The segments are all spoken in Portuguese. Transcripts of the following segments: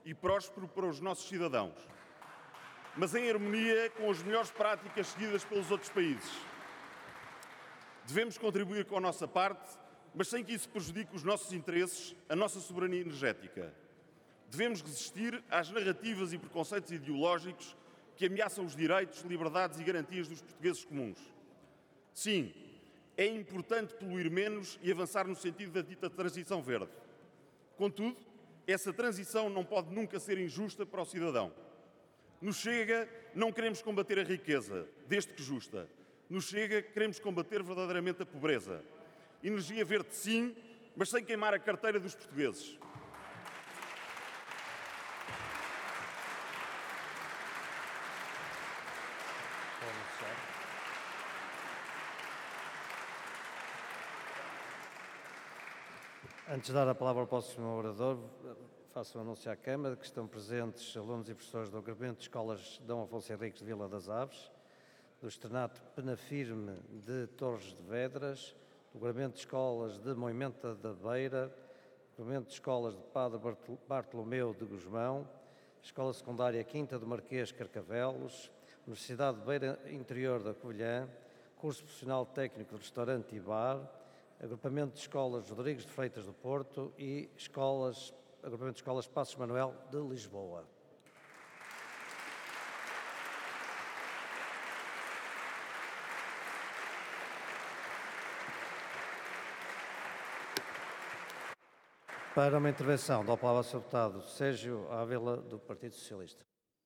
e próspero para os nossos cidadãos, mas em harmonia com as melhores práticas seguidas pelos outros países. Devemos contribuir com a nossa parte, mas sem que isso prejudique os nossos interesses, a nossa soberania energética. Devemos resistir às narrativas e preconceitos ideológicos que ameaçam os direitos, liberdades e garantias dos portugueses comuns. Sim, é importante poluir menos e avançar no sentido da dita transição verde. Contudo, essa transição não pode nunca ser injusta para o cidadão. No Chega, não queremos combater a riqueza, desde que justa. No Chega, queremos combater verdadeiramente a pobreza. Energia verde, sim, mas sem queimar a carteira dos portugueses. Antes de dar a palavra ao próximo orador, faço um anúncio à Câmara que estão presentes alunos e professores do agrupamento de escolas Dom Afonso Henriques de Vila das Aves, do Externato Penafirme de Torres de Vedras, do agrupamento de escolas de Moimenta da Beira, do agrupamento de escolas de Padre Bartolomeu de Gusmão, Escola Secundária Quinta do Marquês Carcavelos, Universidade de Beira Interior da Covilhã, Curso Profissional Técnico de Restaurante e Bar, Agrupamento de Escolas Rodrigues de Freitas do Porto e Agrupamento de Escolas Passos Manuel de Lisboa. Para uma intervenção, dou a palavra ao Sr. Deputado Sérgio Ávila, do Partido Socialista.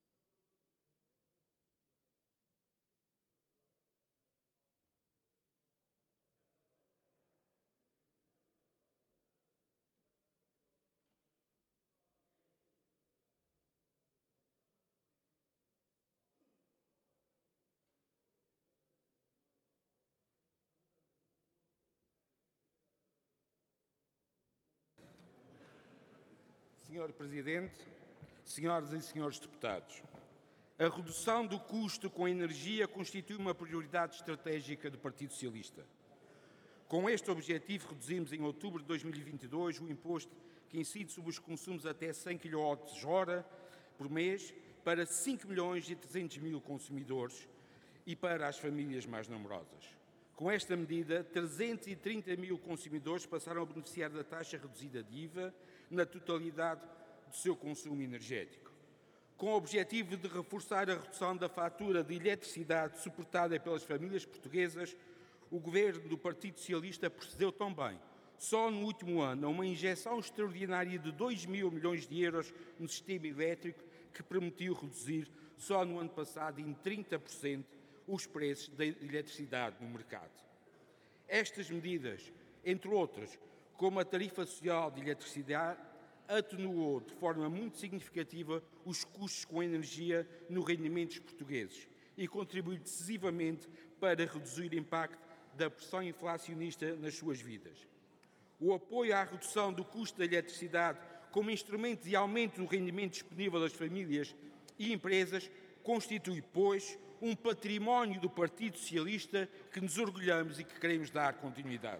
Senhor Presidente, senhoras e senhores deputados, a redução do custo com a energia constitui uma prioridade estratégica do Partido Socialista. Com este objetivo, reduzimos em outubro de 2022 o imposto que incide sobre os consumos até 100 kWh por mês para 5.300.000 consumidores e para as famílias mais numerosas. Com esta medida, 330.000 consumidores passaram a beneficiar da taxa reduzida de IVA na totalidade do seu consumo energético. Com o objetivo de reforçar a redução da fatura de eletricidade suportada pelas famílias portuguesas, o Governo do Partido Socialista procedeu também, só no último ano, a uma injeção extraordinária de 2.000 milhões de euros no sistema elétrico que permitiu reduzir, só no ano passado, em 30%, os preços da eletricidade no mercado. Estas medidas, entre outras, como a tarifa social de eletricidade, atenuou de forma muito significativa os custos com a energia nos rendimentos portugueses e contribuiu decisivamente para reduzir o impacto da pressão inflacionista nas suas vidas. O apoio à redução do custo da eletricidade como instrumento de aumento do rendimento disponível das famílias e empresas constitui, pois, um património do Partido Socialista que nos orgulhamos e que queremos dar continuidade.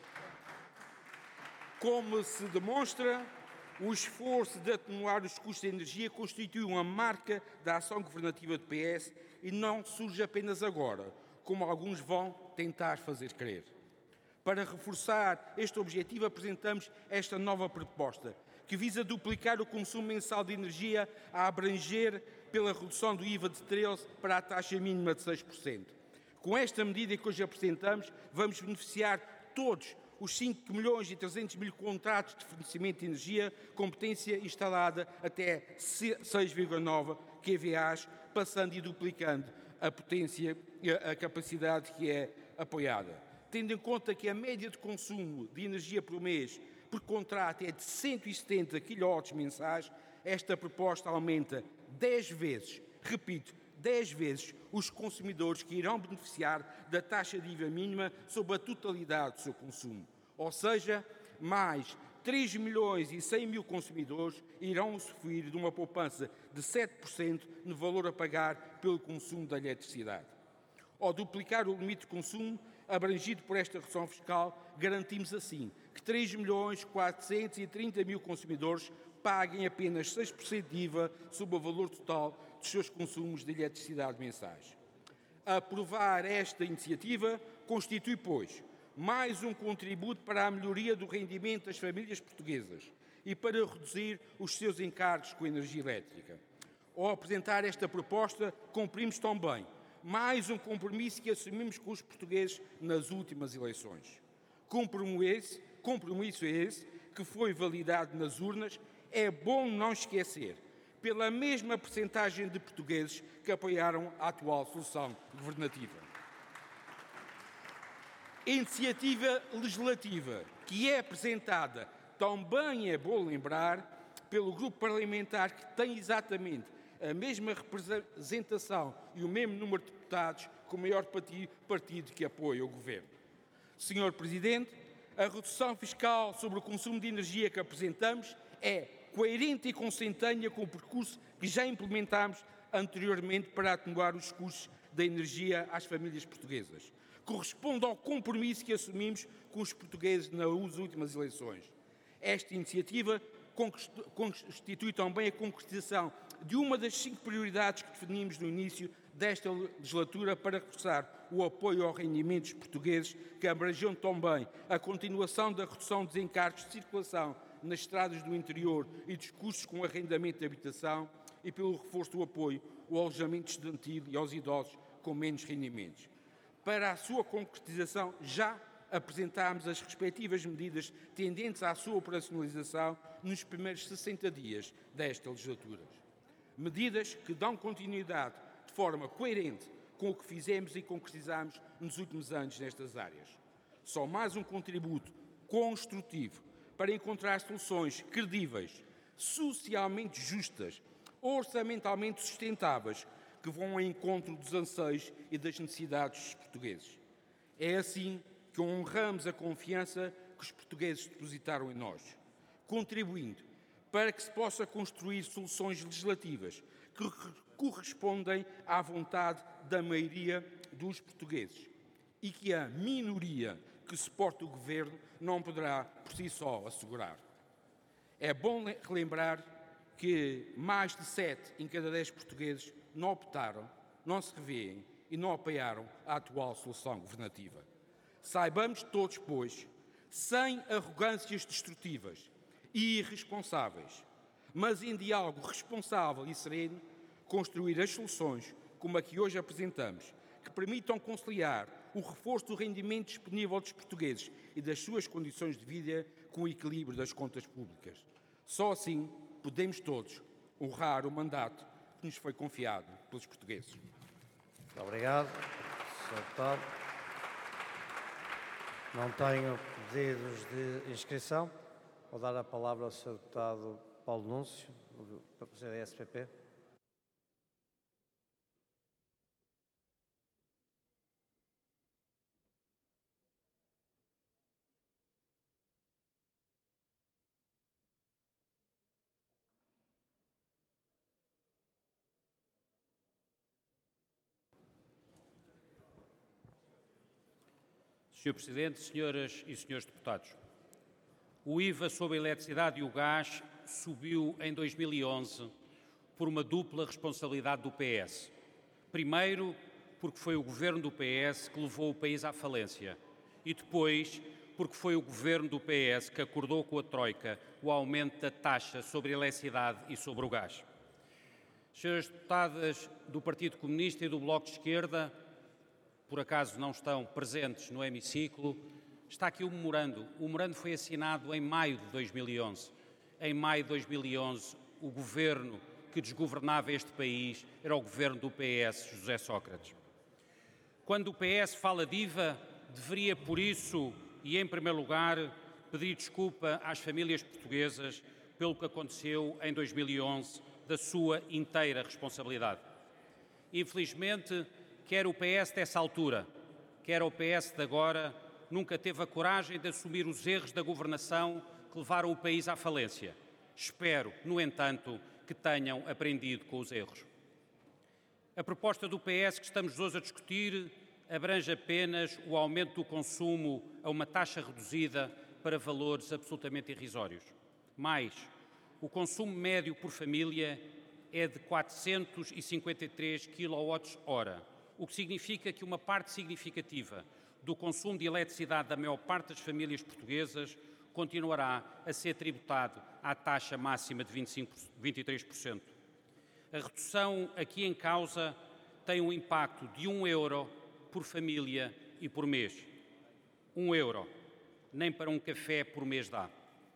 Como se demonstra, o esforço de atenuar os custos de energia constitui uma marca da ação governativa do PS e não surge apenas agora, como alguns vão tentar fazer crer. Para reforçar este objetivo, apresentamos esta nova proposta, que visa duplicar o consumo mensal de energia a abranger pela redução do IVA de 13% para a taxa mínima de 6%. Com esta medida que hoje apresentamos, vamos beneficiar todos os 5.300.000 contratos de fornecimento de energia com potência instalada até 6,9 kVA, passando e duplicando a potência, a capacidade que é apoiada. Tendo em conta que a média de consumo de energia por mês por contrato é de 170 kW mensais, esta proposta aumenta 10 vezes, repito, 10 vezes os consumidores que irão beneficiar da taxa de IVA mínima sobre a totalidade do seu consumo. Ou seja, mais 3.100.000 consumidores irão usufruir de uma poupança de 7% no valor a pagar pelo consumo da eletricidade. Ao duplicar o limite de consumo abrangido por esta redução fiscal, garantimos assim que 3.430.000 consumidores paguem apenas 6% de IVA sobre o valor total dos seus consumos de eletricidade mensais. Aprovar esta iniciativa constitui, pois, mais um contributo para a melhoria do rendimento das famílias portuguesas e para reduzir os seus encargos com a energia elétrica. Ao apresentar esta proposta, cumprimos também mais um compromisso que assumimos com os portugueses nas últimas eleições. Compromisso esse que foi validado nas urnas, é bom não esquecer, pela mesma percentagem de portugueses que apoiaram a atual solução governativa. A iniciativa legislativa que é apresentada também é bom lembrar pelo grupo parlamentar que tem exatamente a mesma representação e o mesmo número de deputados com o maior partido que apoia o Governo. Senhor Presidente, a redução fiscal sobre o consumo de energia que apresentamos é coerente e consentânea com o percurso que já implementámos anteriormente para atenuar os custos da energia às famílias portuguesas. Corresponde ao compromisso que assumimos com os portugueses nas últimas eleições. Esta iniciativa constitui também a concretização de uma das 5 prioridades que definimos no início desta legislatura para reforçar o apoio aos rendimentos portugueses, que abrangeu também a continuação da redução dos encargos de circulação nas estradas do interior e dos custos com arrendamento de habitação e pelo reforço do apoio ao alojamento estudantil e aos idosos com menos rendimentos. Para a sua concretização, já apresentámos as respectivas medidas tendentes à sua operacionalização nos primeiros 60 dias desta legislatura. Medidas que dão continuidade de forma coerente com o que fizemos e concretizamos nos últimos anos nestas áreas. Só mais um contributo construtivo para encontrar soluções credíveis, socialmente justas, orçamentalmente sustentáveis, que vão ao encontro dos anseios e das necessidades dos portugueses. É assim que honramos a confiança que os portugueses depositaram em nós, contribuindo para que se possa construir soluções legislativas que correspondem à vontade da maioria dos portugueses e que a minoria que suporta o Governo não poderá, por si só, assegurar. É bom relembrar que mais de 7 em cada 10 portugueses não optaram, não se revêem e não apoiaram a atual solução governativa. Saibamos todos, pois, sem arrogâncias destrutivas e irresponsáveis, mas em diálogo responsável e sereno, construir as soluções como a que hoje apresentamos, que permitam conciliar o reforço do rendimento disponível dos portugueses e das suas condições de vida com o equilíbrio das contas públicas. Só assim podemos todos honrar o mandato que nos foi confiado pelos portugueses. Muito obrigado, Sr. Deputado. Não tenho pedidos de inscrição. Vou dar a palavra ao Sr. Deputado Paulo Núncio, do CDS-PP. Sr. Presidente, senhoras e senhores deputados, o IVA sobre a eletricidade e o gás subiu em 2011 por uma dupla responsabilidade do PS. Primeiro, porque foi o governo do PS que levou o país à falência e depois porque foi o governo do PS que acordou com a Troika o aumento da taxa sobre a eletricidade e sobre o gás. Senhoras deputadas do Partido Comunista e do Bloco de Esquerda, por acaso não estão presentes no hemiciclo, está aqui o memorando. O memorando foi assinado em maio de 2011. Em maio de 2011, o governo que desgovernava este país era o governo do PS, José Sócrates. Quando o PS fala de IVA, deveria, por isso, e em primeiro lugar, pedir desculpa às famílias portuguesas pelo que aconteceu em 2011, da sua inteira responsabilidade. Infelizmente, quer o PS dessa altura, quer o PS de agora, nunca teve a coragem de assumir os erros da governação que levaram o país à falência. Espero, no entanto, que tenham aprendido com os erros. A proposta do PS que estamos hoje a discutir abrange apenas o aumento do consumo a uma taxa reduzida para valores absolutamente irrisórios. Mais, o consumo médio por família é de 453 kWh, o que significa que uma parte significativa do consumo de eletricidade da maior parte das famílias portuguesas continuará a ser tributado à taxa máxima de 23%. A redução aqui em causa tem um impacto de €1 por família e por mês. €1, nem para um café por mês dá.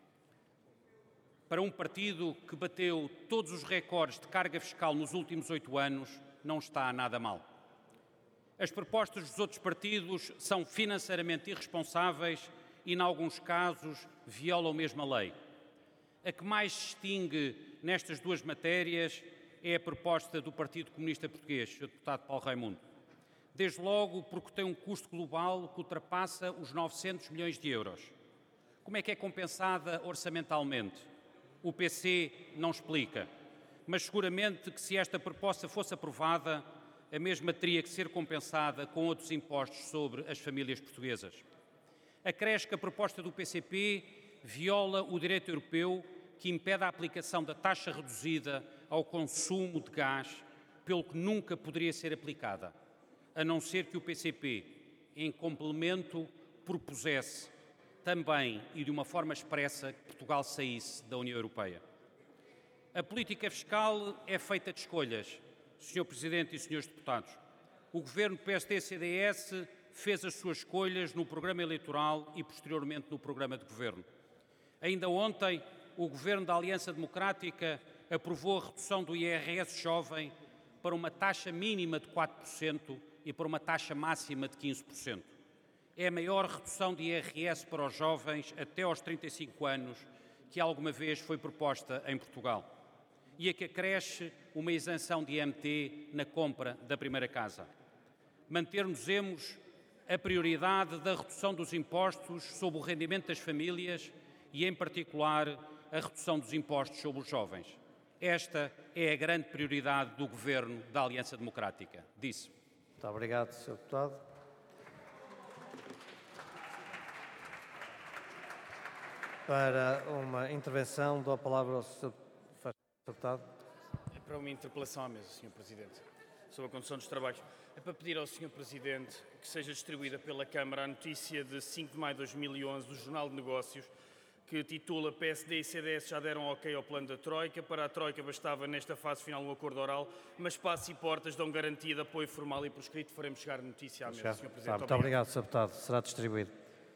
Para um partido que bateu todos os recordes de carga fiscal nos últimos 8 anos, não está nada mal. As propostas dos outros partidos são financeiramente irresponsáveis e, em alguns casos, violam mesmo a lei. A que mais se distingue nestas duas matérias é a proposta do Partido Comunista Português, Sr. Deputado Paulo Raimundo. Desde logo porque tem um custo global que ultrapassa os 900 milhões de euros. Como é que é compensada orçamentalmente? O PC não explica, mas seguramente que se esta proposta fosse aprovada, a mesma teria que ser compensada com outros impostos sobre as famílias portuguesas. Acresce que a proposta do PCP viola o direito europeu que impede a aplicação da taxa reduzida ao consumo de gás, pelo que nunca poderia ser aplicada, a não ser que o PCP, em complemento, propusesse também e de uma forma expressa que Portugal saísse da União Europeia. A política fiscal é feita de escolhas, Sr. Presidente e Srs. Deputados. O Governo PSD-CDS fez as suas escolhas no programa eleitoral e posteriormente no programa de Governo. Ainda ontem, o Governo da Aliança Democrática aprovou a redução do IRS jovem para uma taxa mínima de 4% e para uma taxa máxima de 15%. É a maior redução de IRS para os jovens até aos 35 anos que alguma vez foi proposta em Portugal. E a que acresce uma isenção de IMT na compra da primeira casa. Manter-nos-emos a prioridade da redução dos impostos sobre o rendimento das famílias e, em particular, a redução dos impostos sobre os jovens. Esta é a grande prioridade do Governo da Aliança Democrática. Disse. Muito obrigado, Sr. Deputado. Para uma intervenção, dou a palavra ao Sr. Deputado. É para uma interpelação à mesa, Sr. Presidente, sobre a condução dos trabalhos. É para pedir ao Sr. Presidente que seja distribuída pela Câmara a notícia de 5 de maio de 2011 do Jornal de Negócios, que titula PSD e CDS já deram ok ao plano da Troika. Para a Troika bastava, nesta fase final, um acordo oral, mas Passos e Portas dão garantia de apoio formal e por escrito. Faremos chegar a notícia à mesa, Sr. Presidente. Muito obrigado, Sr. Deputado. Será distribuído.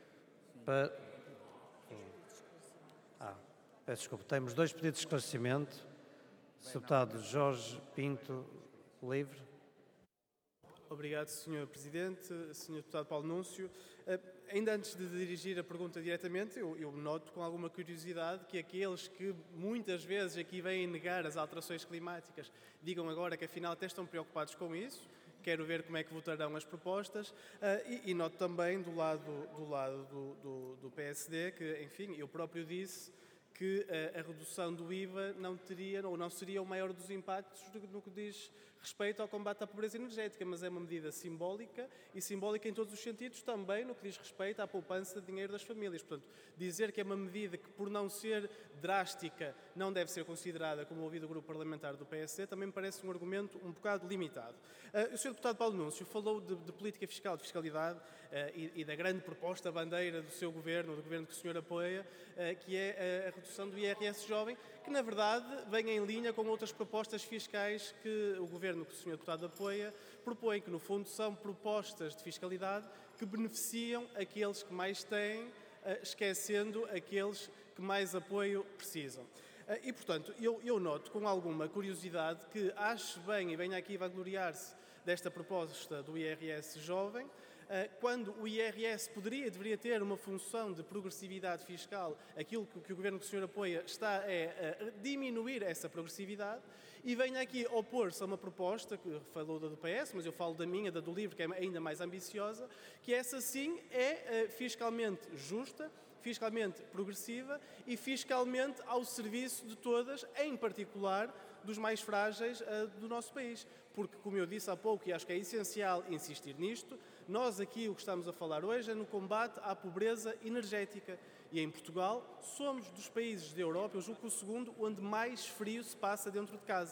Peço desculpa. Temos 2 pedidos de esclarecimento. Sr. Deputado Jorge Pinto, livre. Obrigado, Sr. Presidente. Sr. Deputado Paulo Núncio, ainda antes de dirigir a pergunta diretamente, eu noto com alguma curiosidade que aqueles que muitas vezes aqui vêm negar as alterações climáticas digam agora que afinal até estão preocupados com isso. Quero ver como é que votarão as propostas e noto também do lado do PSD que, enfim, eu próprio disse que a redução do IVA não seria o maior dos impactos no que diz respeito ao combate à pobreza energética, mas é uma medida simbólica e simbólica em todos os sentidos, também no que diz respeito à poupança de dinheiro das famílias. Portanto, dizer que é uma medida que, por não ser drástica, não deve ser considerada como ouvido o grupo parlamentar do PSD, também me parece um argumento um bocado limitado. O Sr. Deputado Paulo Núncio falou de política fiscal, de fiscalidade e da grande proposta bandeira do seu governo, do governo que o senhor apoia, que é a redução do IRS jovem, que na verdade vem em linha com outras propostas fiscais que o governo que o Sr. Deputado apoia propõe, que no fundo são propostas de fiscalidade que beneficiam aqueles que mais têm, esquecendo aqueles que mais apoio precisam. E, portanto, eu noto com alguma curiosidade que acho bem e venho aqui vangloriar-se desta proposta do IRS jovem, quando o IRS deveria ter uma função de progressividade fiscal, aquilo que o governo que o senhor apoia está a diminuir essa progressividade, e venho aqui opor-se a uma proposta, que falou da do PS, mas eu falo da minha, da do LIVRE, que é ainda mais ambiciosa, que essa sim é fiscalmente justa, fiscalmente progressiva e fiscalmente ao serviço de todas, em particular dos mais frágeis do nosso país. Porque, como eu disse há pouco, e acho que é essencial insistir nisto, nós aqui o que estamos a falar hoje é no combate à pobreza energética. E em Portugal somos dos países da Europa, eu julgo que o segundo, onde mais frio se passa dentro de casa.